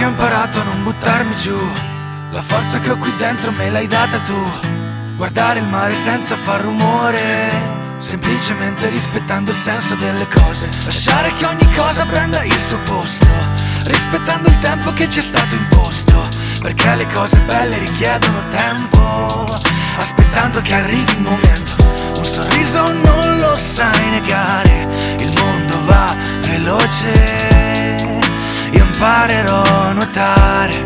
ho imparato a non buttarmi giù. La forza che ho qui dentro me l'hai data tu. Guardare il mare senza far rumore, semplicemente rispettando il senso delle cose. Lasciare che ogni cosa prenda il suo posto, rispettando il tempo che ci è stato imposto. Perché le cose belle richiedono tempo, aspettando che arrivi il momento. Un sorriso non lo sai negare, il mondo va veloce, io imparerò a nuotare.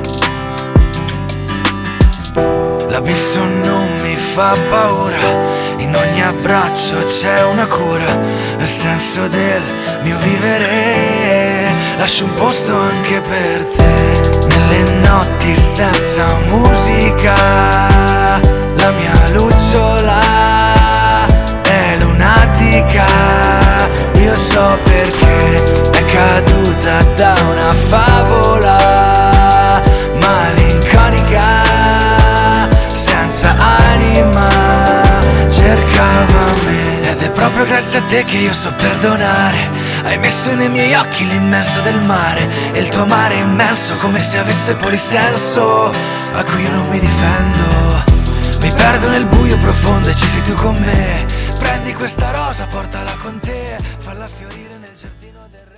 L'abisso non mi fa paura, in ogni abbraccio c'è una cura, nel senso del mio vivere lascio un posto anche per te. Nelle notti senza musica la mia lucciola è lunatica. Io so perché è caduta da una favola malinconica, senza anima, cercava me. Ed è proprio grazie a te che io so perdonare. Hai messo nei miei occhi l'immenso del mare, e il tuo mare immenso come se avesse polisenso, a cui io non mi difendo. Mi perdo nel buio profondo e ci sei tu con me. Prendi questa rosa, portala con te, falla fiorire nel giardino del